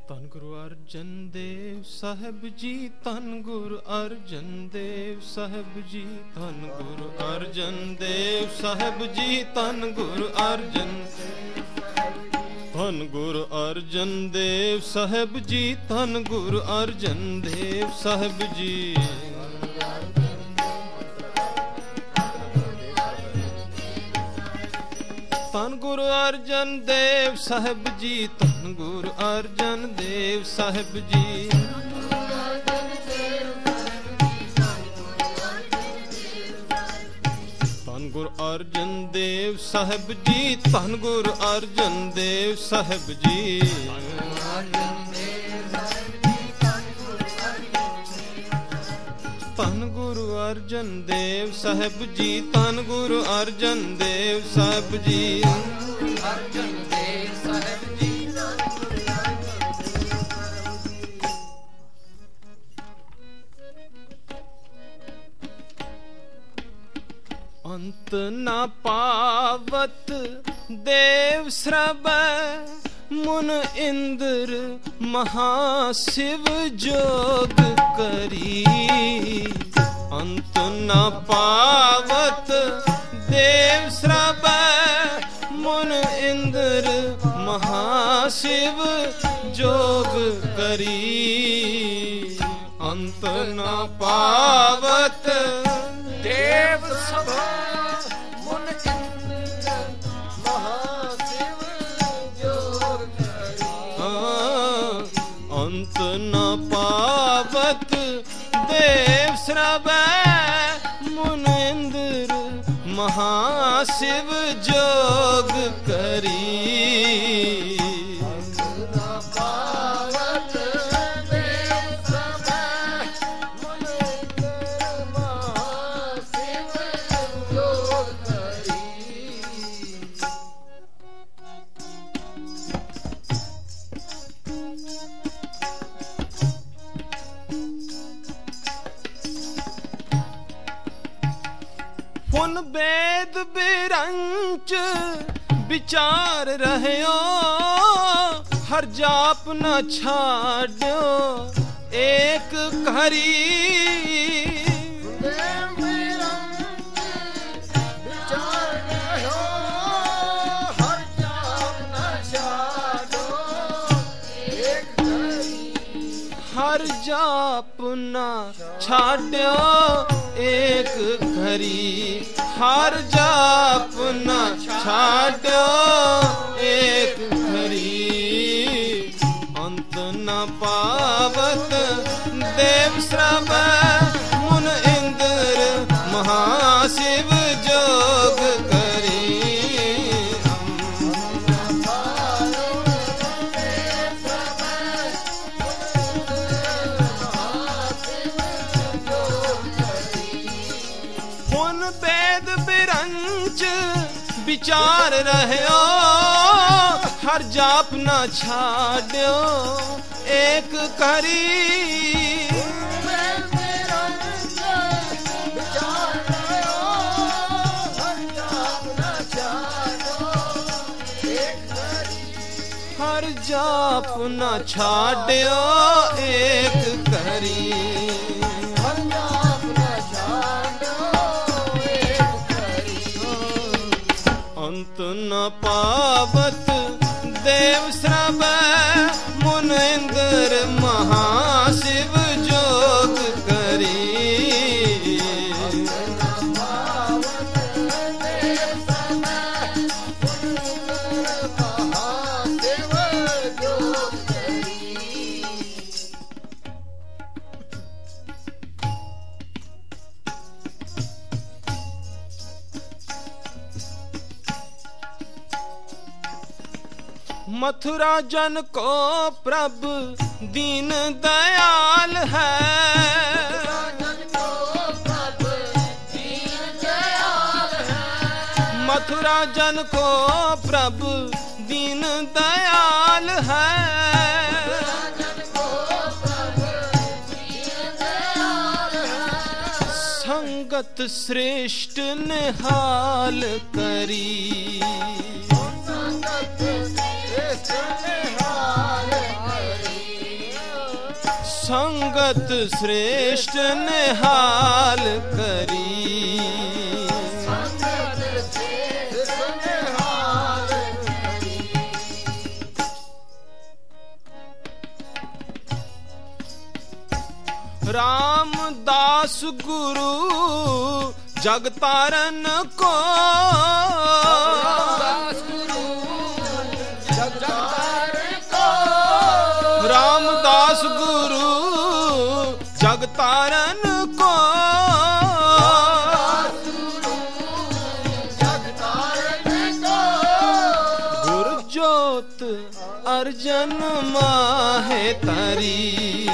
ਧੰਨ ਗੁਰੂ ਅਰਜਨ ਦੇਵ ਸਾਹਿਬ ਜੀ, ਧੰਨ ਗੁਰੂ ਅਰਜਨ ਦੇਵ ਸਾਹਿਬ ਜੀ, ਧੰਨ ਗੁਰੂ ਅਰਜਨ ਦੇਵ ਸਾਹਿਬ ਜੀ, ਧੰਨ ਗੁਰੂ ਅਰਜਨ, ਧੰਨ ਗੁਰੂ ਅਰਜਨ ਦੇਵ ਸਾਹਿਬ ਜੀ, ਧੰਨ ਗੁਰੂ ਅਰਜਨ ਦੇਵ ਸਾਹਿਬ ਜੀ। ਧੰਨ ਗੁਰੂ ਅਰਜਨ ਦੇਵ ਸਾਹਿਬ ਜੀ, ਧੰਨ ਗੁਰੂ ਅਰਜਨ ਦੇਵ ਸਾਹਿਬ ਜੀ। ਧੰਨ ਗੁਰੂ ਅਰਜਨ ਦੇਵ ਸਾਹਿਬ ਜੀ, ਧੰਨ ਗੁਰੂ ਅਰਜਨ ਦੇਵ ਸਾਹਿਬ ਜੀ। ਧੰਨ ਗੁਰੂ ਅਰਜਨ ਦੇਵ ਸਾਹਿਬ ਜੀ, ਧੰਨ ਗੁਰੂ ਅਰਜਨ ਦੇਵ ਸਾਹਿਬ ਜੀ। ਅਰਜਨ ਦੇਵ ਸਾਹਿਬ ਜੀ। ਅੰਤ ਨਾ ਪਾਵਤ ਦੇਵ ਸਰਬੈ, ਮੁਨ ਇੰਦਰ ਮਹਾ ਸਿਵ ਜੋਗ ਕਰੀ। ਅੰਤ ਨਾ ਪਾਵਤ ਦੇਵ ਸਰਬੈ, ਮੁਨ ਇੰਦਰ ਮਹਾ ਸਿਵ ਜੋਗ ਕਰੀ। ਅੰਤ ਨਾ ਪਾਵਤ ਦੇਵ ਸਭਾ, ਮੁਨ ਇੰਦਰ ਮਹਾ ਸਿਵ ਜੋਗ ਕਰੀ। ਅੰਤ ਨਾ ਪਾਵਤ ਦੇਵ ਸਰਬੈ, ਮੁਨ ਇੰਦਰ ਮਹਾ ਸਿਵ ਜੋਗ ਕਰੀ। ਹੁਣ ਬੇਦ ਬਿਰੰਚ ਵਿਚਾਰ ਰਹਿਓ, ਹਰ ਜਾਪ ਨਾ ਛਾੜਿਓ ਏਕ ਘਰੀ। ਹਰ ਜਾਪ ਨਾ ਛਾੜਿਓ ਏਕ ਘਰੀ। ਹਰ ਜਾਪ ਨਾ ਛਾੜਿਓ ਏਕ ਘਰੀ। ਅੰਤ ਨਾ ਪਾਵਤ ਦੇਵ ਸਰਬੈ, ਮੁਨ ਇੰਦਰ ਮਹਾ ਸਿਵ ਜੋਗ ਕਰੀ। ਹੁਣ ਬੇਦ ਬਿਰੰਚ ਵਿਚਾਰ ਰਹਿਓ, ਹਰ ਜਾਪ ਨਾ ਛਾੜਿਓ ਏਕ ਘਰੀ। ਹਰ ਜਾਪ ਨਾ ਛਾੜਿਓ ਏਕ ਘਰੀ। ਅੰਤ ਨਾ ਪਾਵਤ ਦੇਵ ਸਰਬੈ, ਮੁਨ ਇੰਦਰ ਮਹਾ ਸਿਵ ਜੋਗ ਕਰੀ। मथुरा जन को प्रभु दीन दयाल है। मथुरा जन को प्रभु दीन दयाल है। संगत श्रेष्ठ निहाल करी। संगत श्रेष्ठ निहाल करी। ਸੰਗਤ ਸ੍ਰੇਸ਼ਟ ਨਿਹਾਲ ਕਰੀ, ਸੰਗਤ ਸ੍ਰੇਸ਼ਟ ਨਿਹਾਲ ਕਰੀ। ਰਾਮਦਾਸ ਗੁਰੂ ਜਗ ਤਾਰਨ ਕੋ, ਰਾਮਦਾਸ ਗੁਰੂ ਜਗ ਤਾਰਨ ਕੋ, ਰਾਮਦਾਸ ਗੁਰੂ ਜਗ ਤਾਰਨ ਕੋ, ਜਗ ਤਾਰਨ ਕੋ। ਗੁਰ ਜੋਤ ਅਰਜਨ ਮਾਹੇ ਤਰੀ,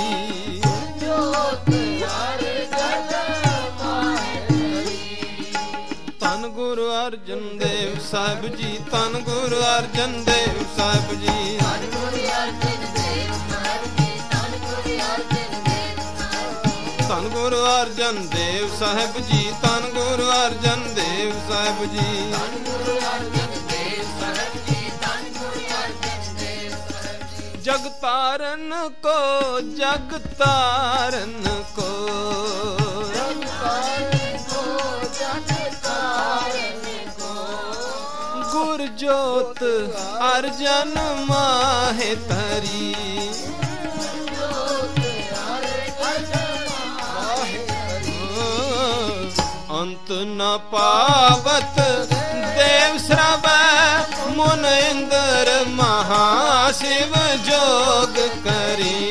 ਧੰਨ ਗੁਰੂ ਅਰਜਨ ਦੇਵ ਸਾਹਿਬ ਜੀ, ਧੰਨ ਗੁਰੂ ਅਰਜਨ ਦੇਵ ਸਾਹਿਬ ਜੀ, ਧੰਨ ਗੁਰੂ ਅਰਜਨ ਦੇਵ ਸਾਹਿਬ ਜੀ, ਧੰਨ ਗੁਰੂ ਅਰਜਨ ਦੇਵ ਸਾਹਿਬ। ਧੰਨ ਗੁਰੂ ਅਰਜਨ ਦੇਵ ਸਾਹਿਬ ਜੀ, ਧੰਨ ਗੁਰੂ ਅਰਜਨ ਦੇਵ ਸਾਹਿਬ ਜੀ, ਧੰਨ ਗੁਰੂ ਅਰਜਨ ਦੇਵ ਸਾਹਿਬ ਜੀ, ਧੰਨ ਗੁਰੂ ਅਰਜਨ ਦੇਵ ਸਾਹਿਬ ਜੀ। ਜਗ ਤਾਰਨ ਕੋ, ਜਗ ਤਾਰਨ ਕੋ, ਜਗ ਤਾਰਨ ਕੋ, ਜਗ ਤਾਰਨ ਕੋ। ਗੁਰ ਜੋਤ ਅਰਜਨ ਮਾਹੇ ਤਰੀ, ਅੰਤ ਨ ਪਾਵਤ ਦੇਵ ਸਰਬੈ ਮੁਨ ਇੰਦਰ ਮਹਾ ਸ਼ਿਵ ਜੋਗ ਕਰੀ,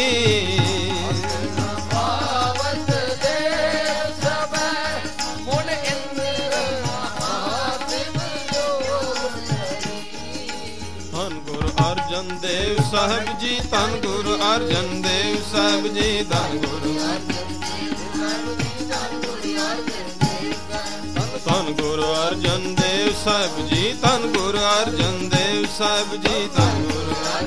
ਪਾਵਤ ਦੇਵ ਸਭੈ ਮੁਨ ਇੰਦਰ ਮਹਾ ਸ਼ਿਵ ਜੋਗ ਕਰੀ। ਧੰਨ ਗੁਰੂ ਅਰਜਨ ਦੇਵ ਸਾਹਿਬ ਜੀ, ਧੰਨ ਗੁਰੂ ਅਰਜਨ ਦੇਵ ਸਾਹਿਬ ਜੀ, ਧੰਨ ਗੁਰੂ ਧੰਨ ਗੁਰੂ ਅਰਜਨ ਦੇਵ ਸਾਹਿਬ ਜੀ, ਧੰਨ ਗੁਰੂ ਅਰਜਨ ਦੇਵ ਸਾਹਿਬ ਜੀ, ਧੰਨ ਗੁਰੂ